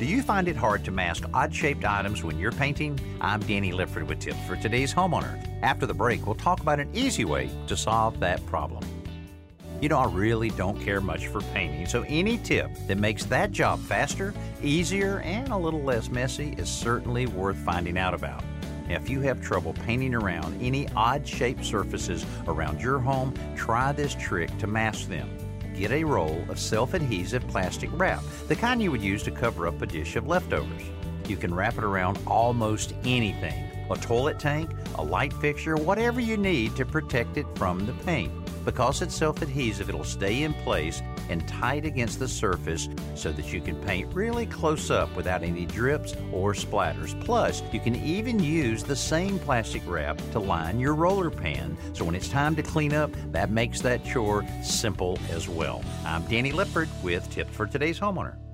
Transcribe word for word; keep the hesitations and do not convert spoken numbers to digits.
Do you find it hard to mask odd-shaped items when you're painting? I'm Danny Lipford with tips for today's homeowner. After the break, we'll talk about an easy way to solve that problem. You know, I really don't care much for painting, so any tip that makes that job faster, easier, and a little less messy is certainly worth finding out about. Now, if you have trouble painting around any odd-shaped surfaces around your home, try this trick to mask them. Get a roll of self-adhesive plastic wrap, the kind you would use to cover up a dish of leftovers. You can wrap it around almost anything, a toilet tank, a light fixture, whatever you need to protect it from the paint. Because it's self-adhesive, it'll stay in place and tight against the surface so that you can paint really close up without any drips or splatters. Plus, you can even use the same plastic wrap to line your roller pan, so when it's time to clean up, that makes that chore simple as well. I'm Danny Lipford with Tips for Today's Homeowner.